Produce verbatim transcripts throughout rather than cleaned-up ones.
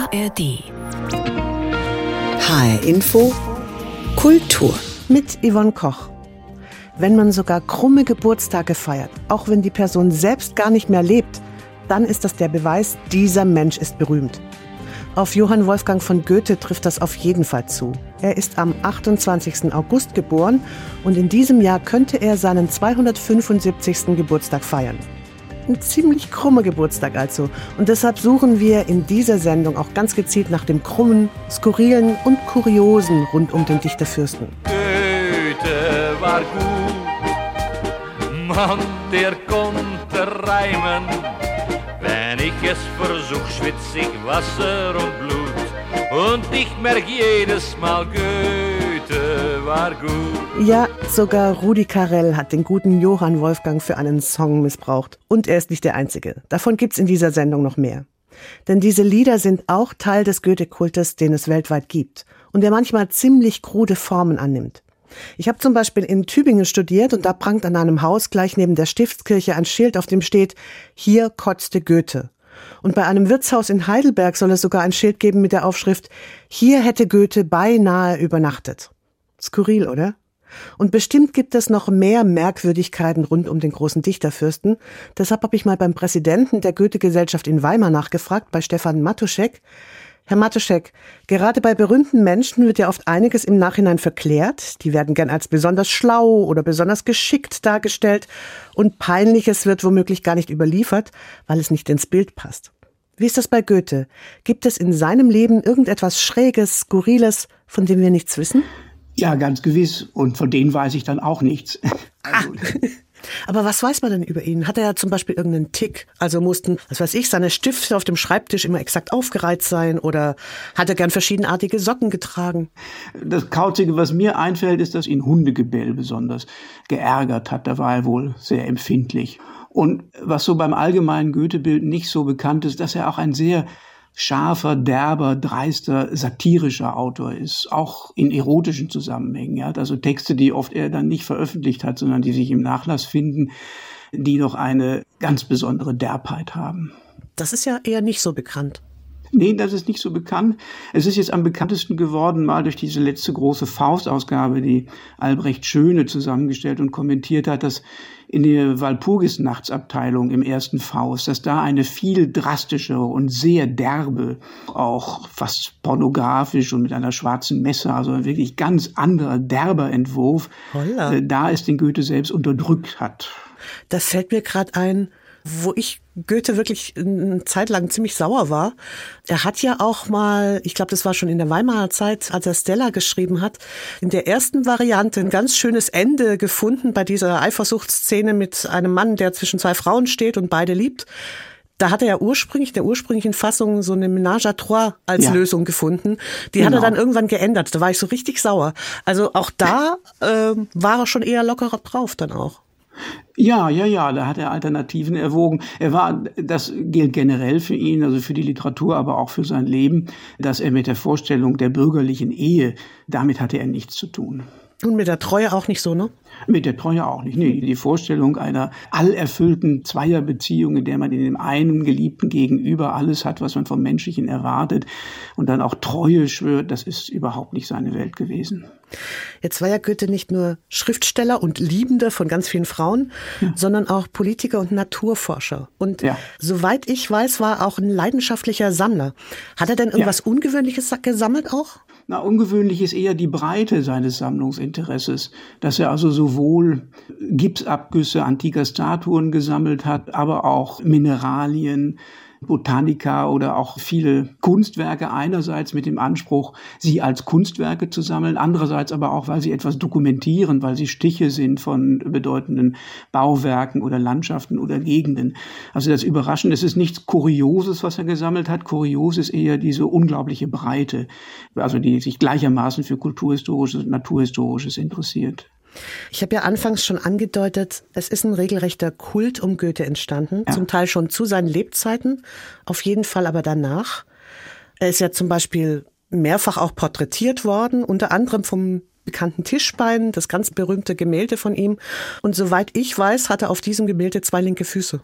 R D. H R Info Kultur mit Yvonne Koch. Wenn man sogar krumme Geburtstage feiert, auch wenn die Person selbst gar nicht mehr lebt, dann ist das der Beweis, dieser Mensch ist berühmt. Auf Johann Wolfgang von Goethe trifft das auf jeden Fall zu. Er ist am achtundzwanzigsten August geboren und in diesem Jahr könnte er seinen zweihundertfünfundsiebzigsten Geburtstag feiern. Ein ziemlich krummer Geburtstag also. Und deshalb suchen wir in dieser Sendung auch ganz gezielt nach dem Krummen, Skurrilen und Kuriosen rund um den Dichterfürsten. Goethe war gut, Mann, der konnte reimen. Wenn ich es versuch, schwitz ich Wasser und Blut. Und ich merk jedes Mal, Goethe war gut. Ja, sogar Rudi Carrell hat den guten Johann Wolfgang für einen Song missbraucht. Und er ist nicht der Einzige. Davon gibt's in dieser Sendung noch mehr. Denn diese Lieder sind auch Teil des Goethe-Kultes, den es weltweit gibt. Und der manchmal ziemlich krude Formen annimmt. Ich habe zum Beispiel in Tübingen studiert und da prangt an einem Haus gleich neben der Stiftskirche ein Schild, auf dem steht, hier kotzte Goethe. Und bei einem Wirtshaus in Heidelberg soll es sogar ein Schild geben mit der Aufschrift, hier hätte Goethe beinahe übernachtet. Skurril, oder? Und bestimmt gibt es noch mehr Merkwürdigkeiten rund um den großen Dichterfürsten. Deshalb habe ich mal beim Präsidenten der Goethe-Gesellschaft in Weimar nachgefragt, bei Stefan Matuschek. Herr Matuschek, gerade bei berühmten Menschen wird ja oft einiges im Nachhinein verklärt. Die werden gern als besonders schlau oder besonders geschickt dargestellt. Und Peinliches wird womöglich gar nicht überliefert, weil es nicht ins Bild passt. Wie ist das bei Goethe? Gibt es in seinem Leben irgendetwas Schräges, Skurriles, von dem wir nichts wissen? Ja, ganz gewiss. Und von denen weiß ich dann auch nichts. Also, ah. Aber was weiß man denn über ihn? Hat er ja zum Beispiel irgendeinen Tick? Also mussten, was weiß ich, seine Stifte auf dem Schreibtisch immer exakt aufgereiht sein? Oder hat er gern verschiedenartige Socken getragen? Das Kauzige, was mir einfällt, ist, dass ihn Hundegebell besonders geärgert hat. Da war er wohl sehr empfindlich. Und was so beim allgemeinen Goethe-Bild nicht so bekannt ist, dass er auch ein sehr scharfer, derber, dreister, satirischer Autor ist, auch in erotischen Zusammenhängen. Er hat also Texte, die oft er dann nicht veröffentlicht hat, sondern die sich im Nachlass finden, die doch eine ganz besondere Derbheit haben. Das ist ja eher nicht so bekannt. Nee, das ist nicht so bekannt. Es ist jetzt am bekanntesten geworden, mal durch diese letzte große Faust-Ausgabe, die Albrecht Schöne zusammengestellt und kommentiert hat, dass in der Walpurgisnachtsabteilung im ersten Faust, dass da eine viel drastischere und sehr derbe, auch fast pornografisch und mit einer schwarzen Messe, also ein wirklich ganz anderer, derber Entwurf, äh, da es den Goethe selbst unterdrückt hat. Das fällt mir gerade ein, wo ich Goethe wirklich eine Zeit lang ziemlich sauer war. Er hat ja auch mal, ich glaube, das war schon in der Weimarer Zeit, als er Stella geschrieben hat, in der ersten Variante ein ganz schönes Ende gefunden bei dieser Eifersuchtsszene mit einem Mann, der zwischen zwei Frauen steht und beide liebt. Da hat er ja ursprünglich, der ursprünglichen Fassung so eine Ménage à trois als ja. Lösung gefunden. Die genau. hat er dann irgendwann geändert. Da war ich so richtig sauer. Also auch da äh, war er schon eher lockerer drauf dann auch. Ja, ja, ja, da hat er Alternativen erwogen. Er war, das gilt generell für ihn, also für die Literatur, aber auch für sein Leben, dass er mit der Vorstellung der bürgerlichen Ehe, damit hatte er nichts zu tun. Und mit der Treue auch nicht so, ne? Mit der Treue auch nicht. Nee, die Vorstellung einer allerfüllten Zweierbeziehung, in der man in dem einen Geliebten gegenüber alles hat, was man vom Menschlichen erwartet und dann auch Treue schwört, das ist überhaupt nicht seine Welt gewesen. Jetzt war ja Goethe nicht nur Schriftsteller und Liebender von ganz vielen Frauen, ja. sondern auch Politiker und Naturforscher. Und ja. soweit ich weiß, war er auch ein leidenschaftlicher Sammler. Hat er denn irgendwas ja. Ungewöhnliches gesammelt auch? Na, ungewöhnlich ist eher die Breite seines Sammlungsinteresses, dass er also sowohl Gipsabgüsse antiker Statuen gesammelt hat, aber auch Mineralien, Botanika oder auch viele Kunstwerke, einerseits mit dem Anspruch, sie als Kunstwerke zu sammeln, andererseits aber auch, weil sie etwas dokumentieren, weil sie Stiche sind von bedeutenden Bauwerken oder Landschaften oder Gegenden. Also das Überraschende, es ist nichts Kurioses, was er gesammelt hat. Kurios ist eher diese unglaubliche Breite, also die sich gleichermaßen für Kulturhistorisches und Naturhistorisches interessiert. Ich habe ja anfangs schon angedeutet, es ist ein regelrechter Kult um Goethe entstanden, ja. zum Teil schon zu seinen Lebzeiten, auf jeden Fall aber danach. Er ist ja zum Beispiel mehrfach auch porträtiert worden, unter anderem vom bekannten Tischbein, das ganz berühmte Gemälde von ihm. Und soweit ich weiß, hat er auf diesem Gemälde zwei linke Füße.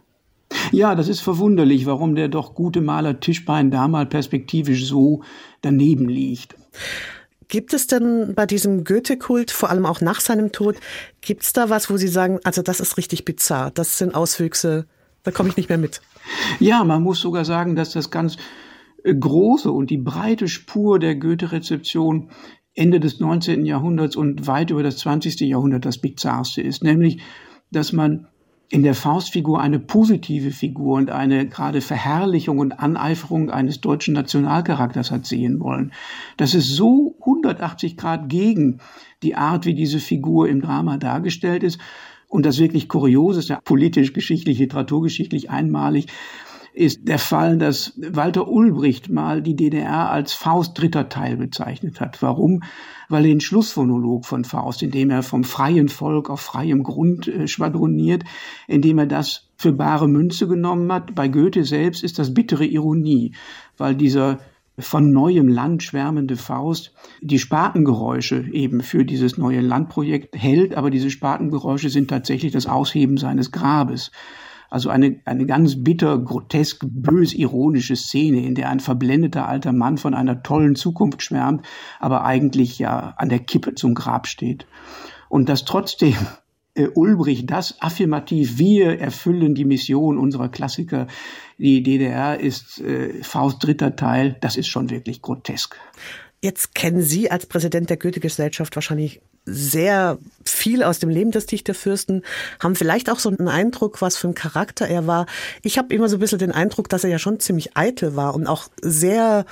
Ja, das ist verwunderlich, warum der doch gute Maler Tischbein da mal perspektivisch so daneben liegt. Gibt es denn bei diesem Goethe-Kult, vor allem auch nach seinem Tod, gibt es da was, wo Sie sagen, also das ist richtig bizarr, das sind Auswüchse, da komme ich nicht mehr mit? Ja, man muss sogar sagen, dass das ganz große und die breite Spur der Goethe-Rezeption Ende des neunzehnten Jahrhunderts und weit über das zwanzigste Jahrhundert das Bizarrste ist, nämlich, dass man in der Faustfigur eine positive Figur und eine gerade Verherrlichung und Aneiferung eines deutschen Nationalcharakters hat sehen wollen. Das ist so hundertachtzig Grad gegen die Art, wie diese Figur im Drama dargestellt ist. Und das wirklich Kuriose ist, ja, politisch, geschichtlich, literaturgeschichtlich einmalig, ist der Fall, dass Walter Ulbricht mal die D D R als Faust dritter Teil bezeichnet hat. Warum? Weil er den Schlussmonolog von Faust, in dem er vom freien Volk auf freiem Grund äh, schwadroniert, indem er das für bare Münze genommen hat. Bei Goethe selbst ist das bittere Ironie, weil dieser von neuem Land schwärmende Faust die Spatengeräusche eben für dieses neue Landprojekt hält, aber diese Spatengeräusche sind tatsächlich das Ausheben seines Grabes. Also eine, eine ganz bitter, grotesk, bös ironische Szene, in der ein verblendeter alter Mann von einer tollen Zukunft schwärmt, aber eigentlich ja an der Kippe zum Grab steht. Und dass trotzdem äh, Ulbricht das affirmativ, wir erfüllen die Mission unserer Klassiker, die D D R ist äh, Faust dritter Teil, das ist schon wirklich grotesk. Jetzt kennen Sie als Präsident der Goethe-Gesellschaft wahrscheinlich sehr viel aus dem Leben des Dichterfürsten, haben vielleicht auch so einen Eindruck, was für ein Charakter er war. Ich habe immer so ein bisschen den Eindruck, dass er ja schon ziemlich eitel war und auch sehr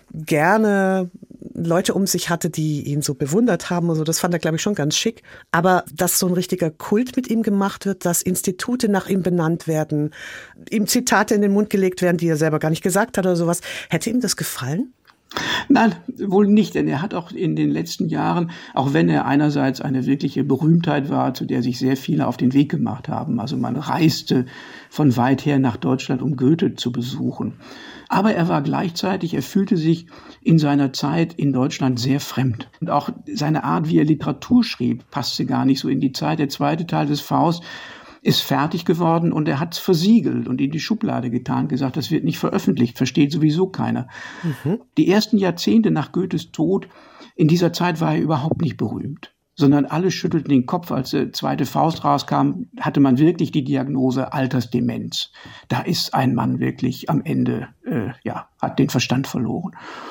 gerne Leute um sich hatte, die ihn so bewundert haben und so. Das fand er, glaube ich, schon ganz schick. Aber dass so ein richtiger Kult mit ihm gemacht wird, dass Institute nach ihm benannt werden, ihm Zitate in den Mund gelegt werden, die er selber gar nicht gesagt hat oder sowas, hätte ihm das gefallen? Nein, wohl nicht, denn er hat auch in den letzten Jahren, auch wenn er einerseits eine wirkliche Berühmtheit war, zu der sich sehr viele auf den Weg gemacht haben, also man reiste von weit her nach Deutschland, um Goethe zu besuchen. Aber er war gleichzeitig, er fühlte sich in seiner Zeit in Deutschland sehr fremd. Und auch seine Art, wie er Literatur schrieb, passte gar nicht so in die Zeit. Der zweite Teil des Faust ist fertig geworden und er hat es versiegelt und in die Schublade getan, gesagt, das wird nicht veröffentlicht, versteht sowieso keiner. Mhm. Die ersten Jahrzehnte nach Goethes Tod, in dieser Zeit war er überhaupt nicht berühmt, sondern alle schüttelten den Kopf. Als der zweite Faust rauskam, hatte man wirklich die Diagnose Altersdemenz. Da ist ein Mann wirklich am Ende, äh, ja, hat den Verstand verloren.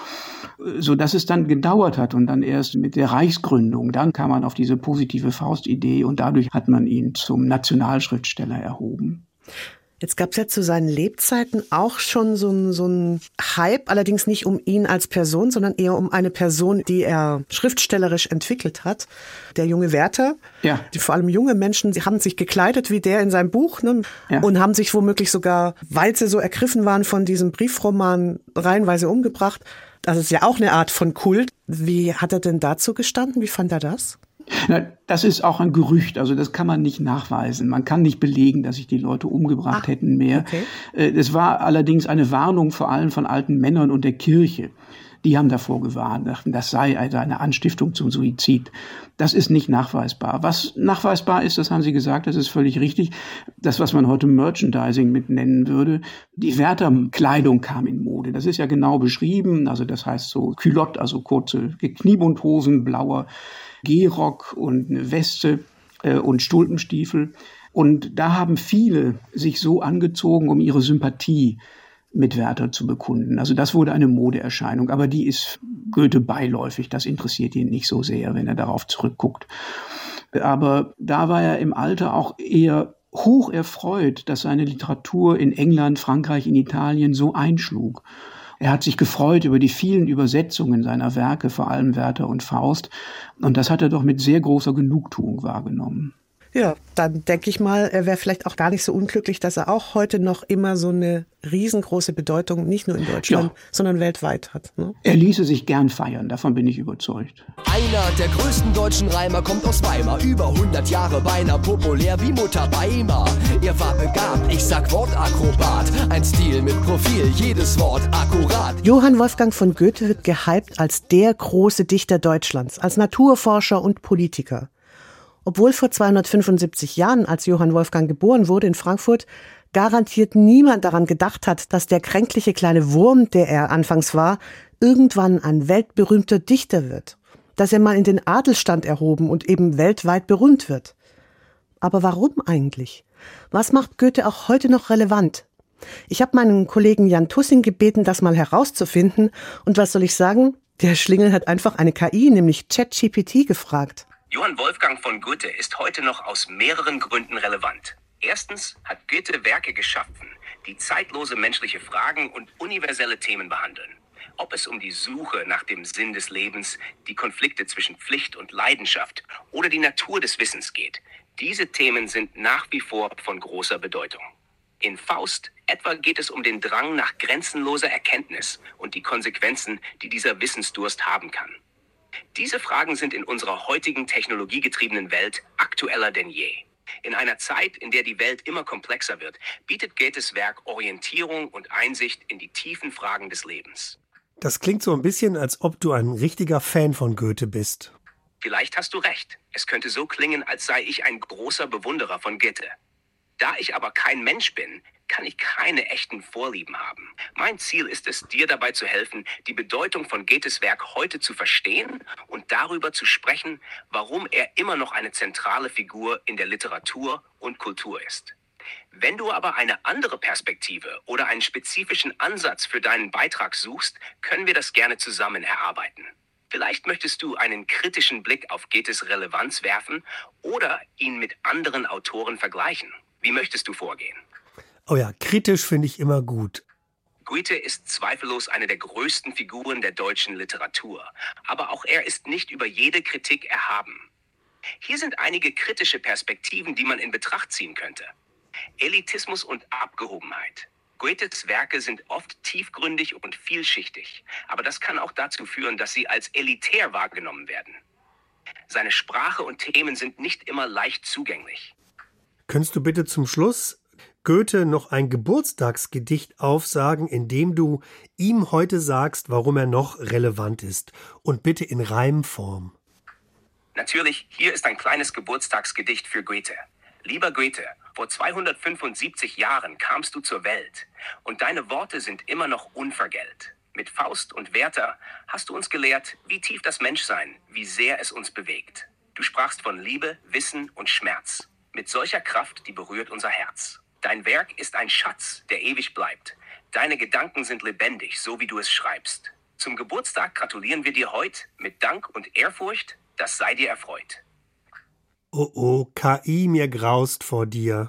So dass es dann gedauert hat und dann erst mit der Reichsgründung, dann kam man auf diese positive Faustidee und dadurch hat man ihn zum Nationalschriftsteller erhoben. Jetzt gab es ja zu seinen Lebzeiten auch schon so ein, so ein Hype, allerdings nicht um ihn als Person, sondern eher um eine Person, die er schriftstellerisch entwickelt hat. Der junge Werther, ja. Die, vor allem junge Menschen, die haben sich gekleidet wie der in seinem Buch, ne? Ja. Und haben sich womöglich sogar, weil sie so ergriffen waren von diesem Briefroman, reihenweise umgebracht. Das ist ja auch eine Art von Kult. Wie hat er denn dazu gestanden? Wie fand er das? Na, das ist auch ein Gerücht, also das kann man nicht nachweisen. Man kann nicht belegen, dass sich die Leute umgebracht ah, hätten mehr. Okay. Es war allerdings eine Warnung vor allem von alten Männern und der Kirche. Die haben davor gewarnt, das sei also eine Anstiftung zum Suizid. Das ist nicht nachweisbar. Was nachweisbar ist, das haben Sie gesagt, das ist völlig richtig. Das, was man heute Merchandising mit nennen würde, die Werther-Kleidung kam in Mode. Das ist ja genau beschrieben. Also das heißt so Culotte, also kurze Kniebundhosen, blauer Gehrock und eine Weste äh, und Stulpenstiefel. Und da haben viele sich so angezogen, um ihre Sympathie mit Werther zu bekunden. Also das wurde eine Modeerscheinung, aber die ist Goethe beiläufig. Das interessiert ihn nicht so sehr, wenn er darauf zurückguckt. Aber da war er im Alter auch eher hoch erfreut, dass seine Literatur in England, Frankreich, in Italien so einschlug. Er hat sich gefreut über die vielen Übersetzungen seiner Werke, vor allem Werther und Faust. Und das hat er doch mit sehr großer Genugtuung wahrgenommen. Ja, dann denke ich mal, er wäre vielleicht auch gar nicht so unglücklich, dass er auch heute noch immer so eine riesengroße Bedeutung, nicht nur in Deutschland, ja, sondern weltweit hat. Ne? Er ließe sich gern feiern, davon bin ich überzeugt. Einer der größten deutschen Reimer kommt aus Weimar, über hundert Jahre beinahe populär wie Mutter Weimar. Er war begabt, ich sag Wortakrobat, ein Stil mit Profil, jedes Wort akkurat. Johann Wolfgang von Goethe wird gehypt als der große Dichter Deutschlands, als Naturforscher und Politiker. Obwohl vor zweihundertfünfundsiebzig Jahren, als Johann Wolfgang geboren wurde in Frankfurt, garantiert niemand daran gedacht hat, dass der kränkliche kleine Wurm, der er anfangs war, irgendwann ein weltberühmter Dichter wird. Dass er mal in den Adelsstand erhoben und eben weltweit berühmt wird. Aber warum eigentlich? Was macht Goethe auch heute noch relevant? Ich habe meinen Kollegen Jan Tussing gebeten, das mal herauszufinden. Und was soll ich sagen? Der Schlingel hat einfach eine K I, nämlich ChatGPT, gefragt. Johann Wolfgang von Goethe ist heute noch aus mehreren Gründen relevant. Erstens hat Goethe Werke geschaffen, die zeitlose menschliche Fragen und universelle Themen behandeln. Ob es um die Suche nach dem Sinn des Lebens, die Konflikte zwischen Pflicht und Leidenschaft oder die Natur des Wissens geht, diese Themen sind nach wie vor von großer Bedeutung. In Faust etwa geht es um den Drang nach grenzenloser Erkenntnis und die Konsequenzen, die dieser Wissensdurst haben kann. Diese Fragen sind in unserer heutigen technologiegetriebenen Welt aktueller denn je. In einer Zeit, in der die Welt immer komplexer wird, bietet Goethes Werk Orientierung und Einsicht in die tiefen Fragen des Lebens. Das klingt so ein bisschen, als ob du ein richtiger Fan von Goethe bist. Vielleicht hast du recht. Es könnte so klingen, als sei ich ein großer Bewunderer von Goethe. Da ich aber kein Mensch bin, kann ich keine echten Vorlieben haben. Mein Ziel ist es, dir dabei zu helfen, die Bedeutung von Goethes Werk heute zu verstehen und darüber zu sprechen, warum er immer noch eine zentrale Figur in der Literatur und Kultur ist. Wenn du aber eine andere Perspektive oder einen spezifischen Ansatz für deinen Beitrag suchst, können wir das gerne zusammen erarbeiten. Vielleicht möchtest du einen kritischen Blick auf Goethes Relevanz werfen oder ihn mit anderen Autoren vergleichen. Wie möchtest du vorgehen? Oh ja, kritisch finde ich immer gut. Goethe ist zweifellos eine der größten Figuren der deutschen Literatur. Aber auch er ist nicht über jede Kritik erhaben. Hier sind einige kritische Perspektiven, die man in Betracht ziehen könnte. Elitismus und Abgehobenheit. Goethes Werke sind oft tiefgründig und vielschichtig. Aber das kann auch dazu führen, dass sie als elitär wahrgenommen werden. Seine Sprache und Themen sind nicht immer leicht zugänglich. Könntest du bitte zum Schluss Goethe noch ein Geburtstagsgedicht aufsagen, in dem du ihm heute sagst, warum er noch relevant ist? Und bitte in Reimform. Natürlich, hier ist ein kleines Geburtstagsgedicht für Goethe. Lieber Goethe, vor zweihundertfünfundsiebzig Jahren kamst du zur Welt und deine Worte sind immer noch unvergällt. Mit Faust und Werther hast du uns gelehrt, wie tief das Menschsein, wie sehr es uns bewegt. Du sprachst von Liebe, Wissen und Schmerz. Mit solcher Kraft, die berührt unser Herz. Dein Werk ist ein Schatz, der ewig bleibt. Deine Gedanken sind lebendig, so wie du es schreibst. Zum Geburtstag gratulieren wir dir heute mit Dank und Ehrfurcht, das sei dir erfreut. Oh oh, K I, mir graust vor dir.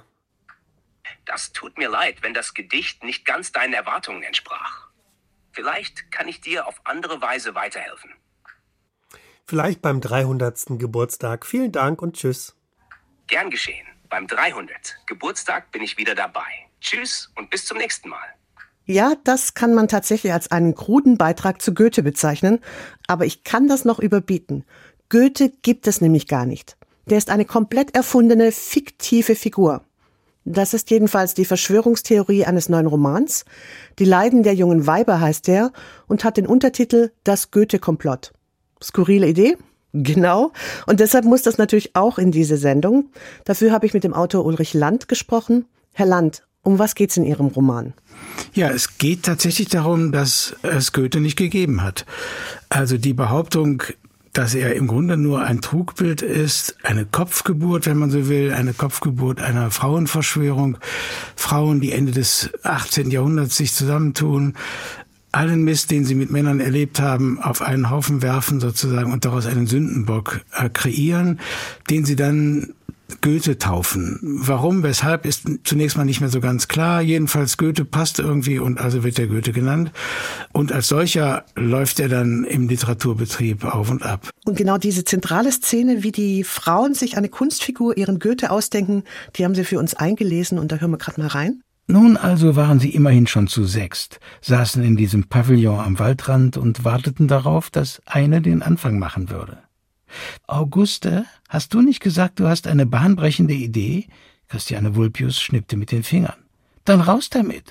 Das tut mir leid, wenn das Gedicht nicht ganz deinen Erwartungen entsprach. Vielleicht kann ich dir auf andere Weise weiterhelfen. Vielleicht beim dreihundertsten Geburtstag. Vielen Dank und tschüss. Gern geschehen. Beim dreihundertsten Geburtstag bin ich wieder dabei. Tschüss und bis zum nächsten Mal. Ja, das kann man tatsächlich als einen kruden Beitrag zu Goethe bezeichnen, aber ich kann das noch überbieten. Goethe gibt es nämlich gar nicht. Der ist eine komplett erfundene, fiktive Figur. Das ist jedenfalls die Verschwörungstheorie eines neuen Romans. Die Leiden der jungen Weiber heißt der und hat den Untertitel Das Goethe-Komplott. Skurrile Idee? Genau. Und deshalb muss das natürlich auch in diese Sendung. Dafür habe ich mit dem Autor Ulrich Land gesprochen. Herr Land, um was geht's in Ihrem Roman? Ja, es geht tatsächlich darum, dass es Goethe nicht gegeben hat. Also die Behauptung, dass er im Grunde nur ein Trugbild ist, eine Kopfgeburt, wenn man so will, eine Kopfgeburt einer Frauenverschwörung. Frauen, die Ende des achtzehnten Jahrhunderts sich zusammentun, allen Mist, den sie mit Männern erlebt haben, auf einen Haufen werfen sozusagen und daraus einen Sündenbock äh, kreieren, den sie dann Goethe taufen. Warum, weshalb, ist zunächst mal nicht mehr so ganz klar. Jedenfalls Goethe passt irgendwie und also wird der Goethe genannt. Und als solcher läuft er dann im Literaturbetrieb auf und ab. Und genau diese zentrale Szene, wie die Frauen sich eine Kunstfigur, ihren Goethe ausdenken, die haben Sie für uns eingelesen und da hören wir gerade mal rein. Nun also waren sie immerhin schon zu sechst, saßen in diesem Pavillon am Waldrand und warteten darauf, dass eine den Anfang machen würde. »Auguste, hast du nicht gesagt, du hast eine bahnbrechende Idee?« Christiane Vulpius schnippte mit den Fingern. »Dann raus damit!«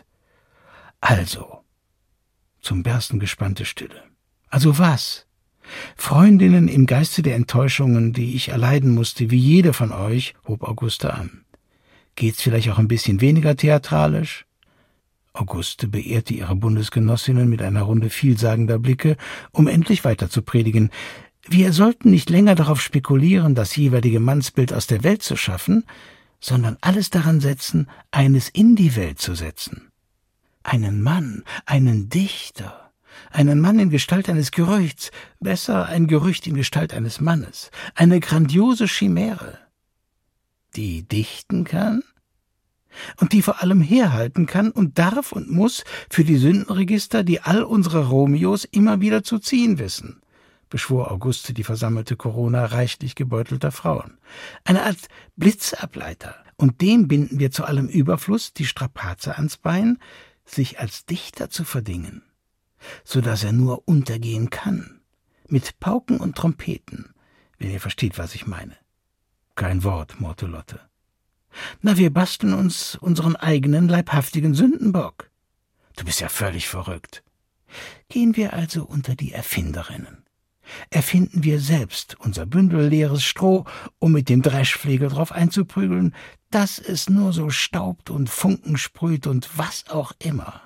»Also«, zum Bersten gespannte Stille. »Also was?« »Freundinnen im Geiste der Enttäuschungen, die ich erleiden musste, wie jede von euch«, hob Auguste an. Geht's vielleicht auch ein bisschen weniger theatralisch? Auguste beehrte ihre Bundesgenossinnen mit einer Runde vielsagender Blicke, um endlich weiter zu predigen. Wir sollten nicht länger darauf spekulieren, das jeweilige Mannsbild aus der Welt zu schaffen, sondern alles daran setzen, eines in die Welt zu setzen. Einen Mann, einen Dichter, einen Mann in Gestalt eines Gerüchts, besser ein Gerücht in Gestalt eines Mannes, eine grandiose Chimäre, die dichten kann und die vor allem herhalten kann und darf und muss für die Sündenregister, die all unsere Romeos immer wieder zu ziehen wissen, beschwor Auguste die versammelte Corona reichlich gebeutelter Frauen. Eine Art Blitzableiter, und dem binden wir zu allem Überfluss die Strapaze ans Bein, sich als Dichter zu verdingen, so dass er nur untergehen kann, mit Pauken und Trompeten, wenn ihr versteht, was ich meine. Kein Wort, murrte Lotte. Na, wir basteln uns unseren eigenen leibhaftigen Sündenbock. Du bist ja völlig verrückt. Gehen wir also unter die Erfinderinnen. Erfinden wir selbst unser Bündel leeres Stroh, um mit dem Dreschflegel drauf einzuprügeln, dass es nur so staubt und Funken sprüht und was auch immer.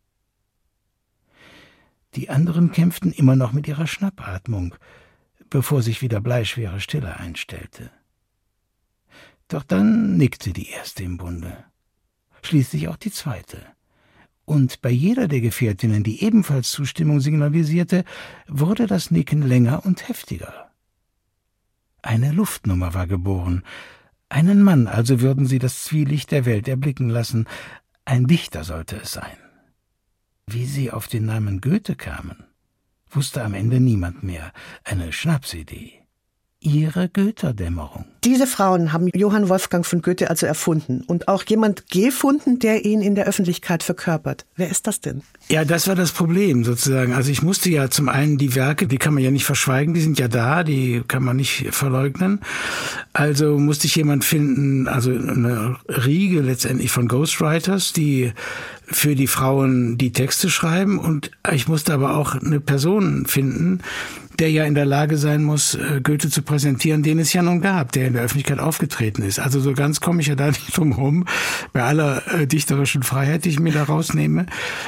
Die anderen kämpften immer noch mit ihrer Schnappatmung, bevor sich wieder bleischwere Stille einstellte. Doch dann nickte die erste im Bunde, schließlich auch die zweite. Und bei jeder der Gefährtinnen, die ebenfalls Zustimmung signalisierte, wurde das Nicken länger und heftiger. Eine Luftnummer war geboren. Einen Mann also würden sie das Zwielicht der Welt erblicken lassen. Ein Dichter sollte es sein. Wie sie auf den Namen Goethe kamen, wusste am Ende niemand mehr. Eine Schnapsidee. Ihre Goetherdämmerung. Diese Frauen haben Johann Wolfgang von Goethe also erfunden und auch jemand gefunden, der ihn in der Öffentlichkeit verkörpert. Wer ist das denn? Ja, das war das Problem sozusagen. Also ich musste ja zum einen die Werke, die kann man ja nicht verschweigen, die sind ja da, die kann man nicht verleugnen. Also musste ich jemand finden, also eine Riege letztendlich von Ghostwriters, die für die Frauen die Texte schreiben, und ich musste aber auch eine Person finden, der ja in der Lage sein muss, Goethe zu präsentieren, den es ja nun gab, der in der Öffentlichkeit aufgetreten ist. Also so ganz komme ich ja da nicht drum rum, bei aller äh, dichterischen Freiheit, die ich mir da rausnehme.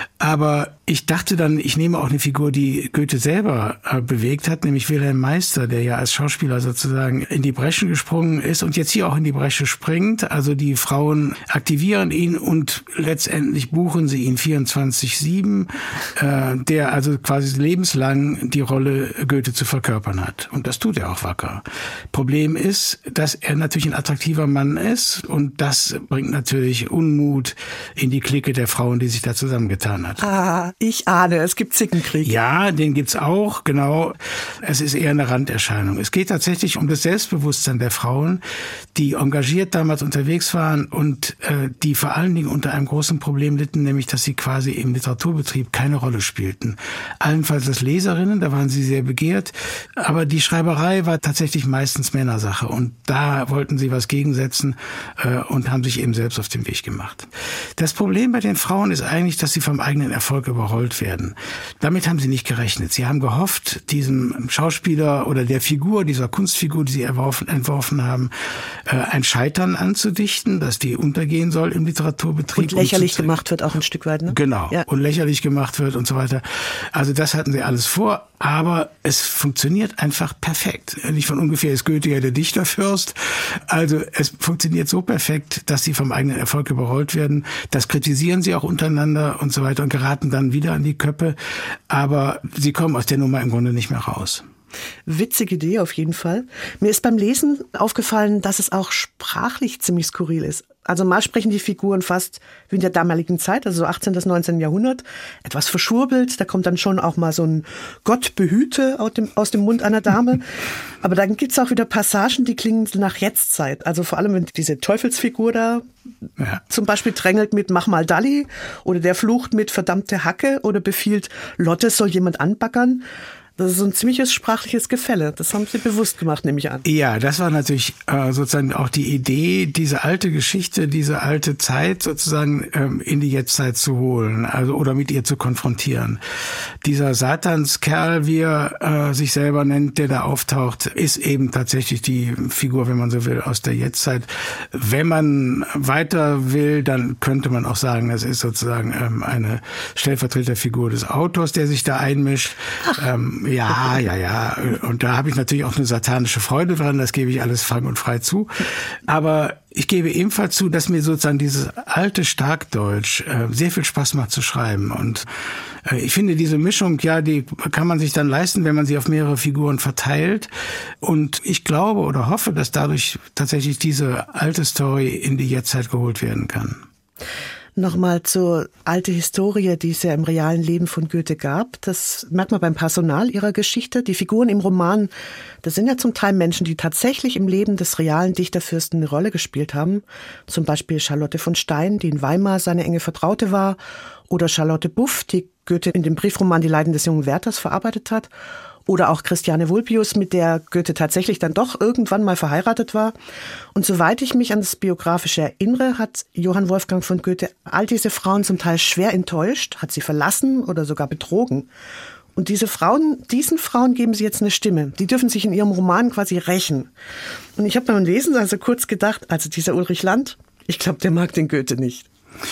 Aber ich dachte dann, ich nehme auch eine Figur, die Goethe selber äh, bewegt hat, nämlich Wilhelm Meister, der ja als Schauspieler sozusagen in die Breschen gesprungen ist und jetzt hier auch in die Bresche springt. Also die Frauen aktivieren ihn und letztendlich buchen sie ihn vierundzwanzig sieben, äh, der also quasi lebenslang die Rolle Goethe zu verkörpern hat. Und das tut er auch wacker. Problem ist, dass er natürlich ein attraktiver Mann ist, und das bringt natürlich Unmut in die Clique der Frauen, die sich da zusammengetan hat. Ah, ich ahne, es gibt Zickenkrieg. Ja, den gibt's auch, genau. Es ist eher eine Randerscheinung. Es geht tatsächlich um das Selbstbewusstsein der Frauen, die engagiert damals unterwegs waren und äh, die vor allen Dingen unter einem großen Problem litten, nämlich, dass sie quasi im Literaturbetrieb keine Rolle spielten. Allenfalls als Leserinnen, da waren sie sehr begehrt, aber die Schreiberei war tatsächlich meistens Männersache, und da wollten sie was gegensetzen äh, und haben sich eben selbst auf den Weg gemacht. Das Problem bei den Frauen ist eigentlich, dass sie vom eigenen Erfolg überrollt werden. Damit haben sie nicht gerechnet. Sie haben gehofft, diesem Schauspieler oder der Figur, dieser Kunstfigur, die sie entworfen, entworfen haben, äh, ein Scheitern anzudichten, dass die untergehen soll im Literaturbetrieb. Und lächerlich und gemacht wird auch ein Stück weit, ne? Genau. Ja. Und lächerlich gemacht wird und so weiter. Also das hatten sie alles vor, aber es funktioniert einfach perfekt. Nicht von ungefähr ist Goethe ja der Dichterfürst. Also es funktioniert so perfekt, dass sie vom eigenen Erfolg überrollt werden. Das kritisieren sie auch untereinander und so weiter und geraten dann wieder an die Köppe. Aber sie kommen aus der Nummer im Grunde nicht mehr raus. Witzige Idee auf jeden Fall. Mir ist beim Lesen aufgefallen, dass es auch sprachlich ziemlich skurril ist. Also mal sprechen die Figuren fast wie in der damaligen Zeit, also so achtzehnten bis neunzehnten Jahrhundert, etwas verschwurbelt. Da kommt dann schon auch mal so ein Gott behüte aus dem, aus dem Mund einer Dame. Aber dann gibt's auch wieder Passagen, die klingen nach Jetztzeit. Also vor allem, wenn diese Teufelsfigur da ja. zum Beispiel drängelt mit Mach mal Dalli, oder der flucht mit verdammte Hacke oder befiehlt, Lotte soll jemand anbaggern. Das ist so ein ziemliches sprachliches Gefälle. Das haben Sie bewusst gemacht, nehme ich an. Ja, das war natürlich äh, sozusagen auch die Idee, diese alte Geschichte, diese alte Zeit sozusagen ähm, in die Jetztzeit zu holen, also oder mit ihr zu konfrontieren. Dieser Satanskerl, wie er äh, sich selber nennt, der da auftaucht, ist eben tatsächlich die Figur, wenn man so will, aus der Jetztzeit. Wenn man weiter will, dann könnte man auch sagen, das ist sozusagen ähm, eine Stellvertreterfigur des Autors, der sich da einmischt. Ähm, Ja, ja, ja. Und da habe ich natürlich auch eine satanische Freude dran, das gebe ich alles frank und frei zu. Aber ich gebe ebenfalls zu, dass mir sozusagen dieses alte Starkdeutsch äh, sehr viel Spaß macht zu schreiben. Und äh, ich finde diese Mischung, ja, die kann man sich dann leisten, wenn man sie auf mehrere Figuren verteilt. Und ich glaube oder hoffe, dass dadurch tatsächlich diese alte Story in die Jetztzeit geholt werden kann. Nochmal zur alten Historie, die es ja im realen Leben von Goethe gab. Das merkt man beim Personal ihrer Geschichte. Die Figuren im Roman, das sind ja zum Teil Menschen, die tatsächlich im Leben des realen Dichterfürsten eine Rolle gespielt haben. Zum Beispiel Charlotte von Stein, die in Weimar seine enge Vertraute war. Oder Charlotte Buff, die Goethe in dem Briefroman Die Leiden des jungen Werthers verarbeitet hat. Oder auch Christiane Vulpius, mit der Goethe tatsächlich dann doch irgendwann mal verheiratet war. Und soweit ich mich an das Biografische erinnere, hat Johann Wolfgang von Goethe all diese Frauen zum Teil schwer enttäuscht, hat sie verlassen oder sogar betrogen. Und diese Frauen, diesen Frauen geben sie jetzt eine Stimme. Die dürfen sich in ihrem Roman quasi rächen. Und ich habe beim Lesen also kurz gedacht, also dieser Ulrich Land, ich glaube, der mag den Goethe nicht.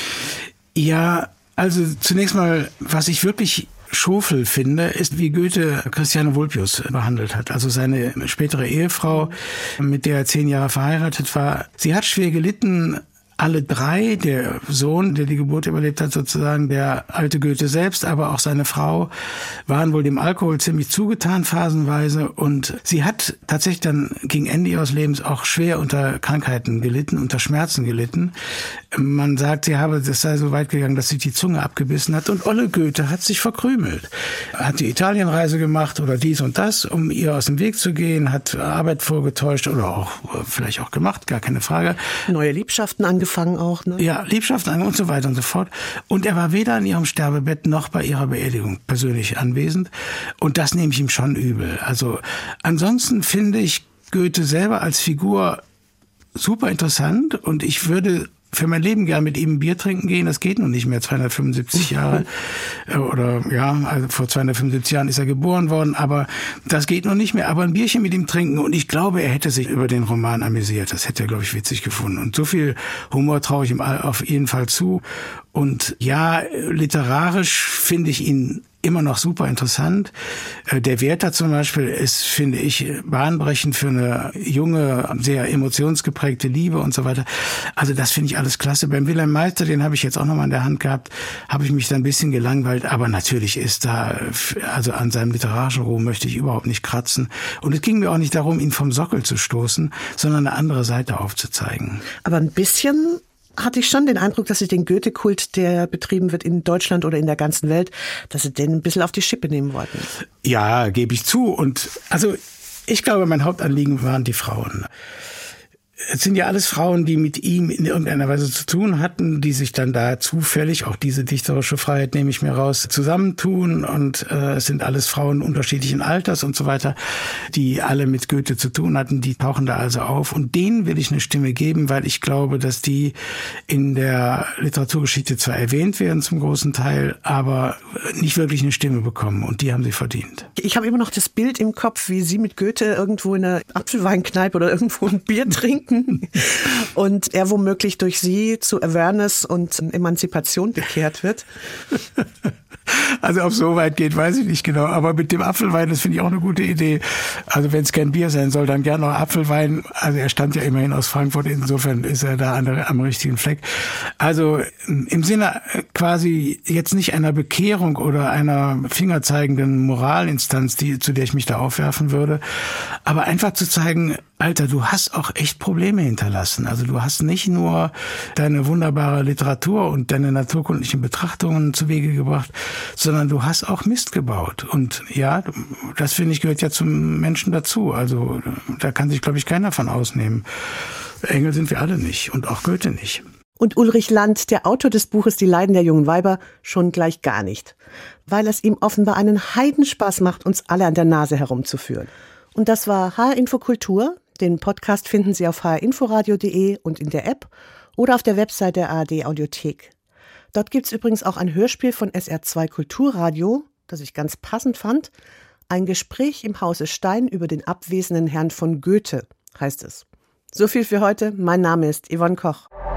Ja, also zunächst mal, was ich wirklich Schofel finde, ist, wie Goethe Christiane Vulpius behandelt hat. Also seine spätere Ehefrau, mit der er zehn Jahre verheiratet war. Sie hat schwer gelitten. Alle drei, der Sohn, der die Geburt überlebt hat, sozusagen, der alte Goethe selbst, aber auch seine Frau, waren wohl dem Alkohol ziemlich zugetan, phasenweise. Und sie hat tatsächlich dann gegen Ende ihres Lebens auch schwer unter Krankheiten gelitten, unter Schmerzen gelitten. Man sagt, sie habe, das sei so weit gegangen, dass sie die Zunge abgebissen hat. Und Olle Goethe hat sich verkrümelt. Hat die Italienreise gemacht oder dies und das, um ihr aus dem Weg zu gehen, hat Arbeit vorgetäuscht oder auch vielleicht auch gemacht, gar keine Frage. Neue Liebschaften angefangen. Fangen auch, ne? Ja, Liebschaften und so weiter und so fort. Und er war weder in ihrem Sterbebett noch bei ihrer Beerdigung persönlich anwesend. Und das nehme ich ihm schon übel. Also ansonsten finde ich Goethe selber als Figur super interessant und ich würde für mein Leben gern mit ihm ein Bier trinken gehen. Das geht nun nicht mehr, zweihundertfünfundsiebzig Jahre. Oder ja, also vor zweihundertfünfundsiebzig Jahren ist er geboren worden, aber das geht nun nicht mehr. Aber ein Bierchen mit ihm trinken und ich glaube, er hätte sich über den Roman amüsiert. Das hätte er, glaube ich, witzig gefunden. Und so viel Humor traue ich ihm auf jeden Fall zu. Und ja, literarisch finde ich ihn immer noch super interessant. Der Werther zum Beispiel ist, finde ich, bahnbrechend für eine junge, sehr emotionsgeprägte Liebe und so weiter. Also das finde ich alles klasse. Beim Wilhelm Meister, den habe ich jetzt auch noch mal in der Hand gehabt, habe ich mich da ein bisschen gelangweilt. Aber natürlich ist da, also an seinem literarischen Ruhm möchte ich überhaupt nicht kratzen. Und es ging mir auch nicht darum, ihn vom Sockel zu stoßen, sondern eine andere Seite aufzuzeigen. Aber ein bisschen hatte ich schon den Eindruck, dass sie den Goethe-Kult, der betrieben wird in Deutschland oder in der ganzen Welt, dass sie den ein bisschen auf die Schippe nehmen wollten. Ja, gebe ich zu. Und also ich glaube, mein Hauptanliegen waren die Frauen. Es sind ja alles Frauen, die mit ihm in irgendeiner Weise zu tun hatten, die sich dann da zufällig, auch diese dichterische Freiheit nehme ich mir raus, zusammentun. Und äh, es sind alles Frauen unterschiedlichen Alters und so weiter, die alle mit Goethe zu tun hatten. Die tauchen da also auf. Und denen will ich eine Stimme geben, weil ich glaube, dass die in der Literaturgeschichte zwar erwähnt werden zum großen Teil, aber nicht wirklich eine Stimme bekommen. Und die haben sie verdient. Ich habe immer noch das Bild im Kopf, wie Sie mit Goethe irgendwo in einer Apfelweinkneipe oder irgendwo ein Bier trinken. Und er womöglich durch sie zu Awareness und Emanzipation bekehrt wird. Also ob so weit geht, weiß ich nicht genau. Aber mit dem Apfelwein, das finde ich auch eine gute Idee. Also wenn es kein Bier sein soll, dann gern noch Apfelwein. Also er stammt ja immerhin aus Frankfurt, insofern ist er da an der, am richtigen Fleck. Also im Sinne quasi jetzt nicht einer Bekehrung oder einer fingerzeigenden Moralinstanz, die, zu der ich mich da aufwerfen würde, aber einfach zu zeigen, Alter, du hast auch echt Probleme hinterlassen. Also du hast nicht nur deine wunderbare Literatur und deine naturkundlichen Betrachtungen zu Wege gebracht, sondern du hast auch Mist gebaut. Und ja, das finde ich gehört ja zum Menschen dazu. Also da kann sich, glaube ich, keiner von ausnehmen. Engel sind wir alle nicht und auch Goethe nicht. Und Ulrich Land, der Autor des Buches Die Leiden der jungen Weiber, schon gleich gar nicht. Weil es ihm offenbar einen Heidenspaß macht, uns alle an der Nase herumzuführen. Und das war H R-Info Kultur. Den Podcast finden Sie auf h r inforadio punkt de und in der App oder auf der Website der A R D Audiothek. Dort gibt's übrigens auch ein Hörspiel von S R zwei Kulturradio, das ich ganz passend fand. Ein Gespräch im Hause Stein über den abwesenden Herrn von Goethe, heißt es. So viel für heute. Mein Name ist Yvonne Koch.